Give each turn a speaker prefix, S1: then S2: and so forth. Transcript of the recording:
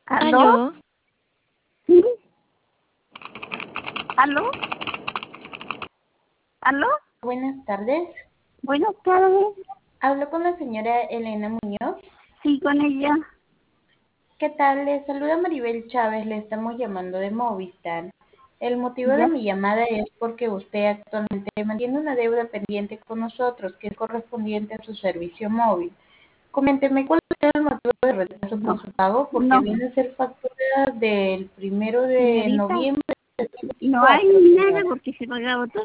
S1: ¿Aló?
S2: Aló,
S1: ¿Sí? ¿Aló? ¿Aló?
S3: Buenas tardes.
S1: Buenas tardes.
S3: Hablo con la señora Elena Muñoz.
S1: Sí, con ella.
S3: ¿Qué tal? Le saluda Maribel Chávez. Le estamos llamando de Movistar. El motivo de
S1: ¿Ya?
S3: mi llamada es porque usted actualmente mantiene una deuda pendiente con nosotros que es correspondiente a su servicio móvil. Coménteme cuál es el motivo de retraso
S1: No,
S3: por su pago, porque
S1: no,
S3: viene a ser factura del 1 de
S1: señorita,
S3: noviembre de
S1: no hay
S3: 2024,
S1: nada
S3: señora.
S1: porque se pagaba todo.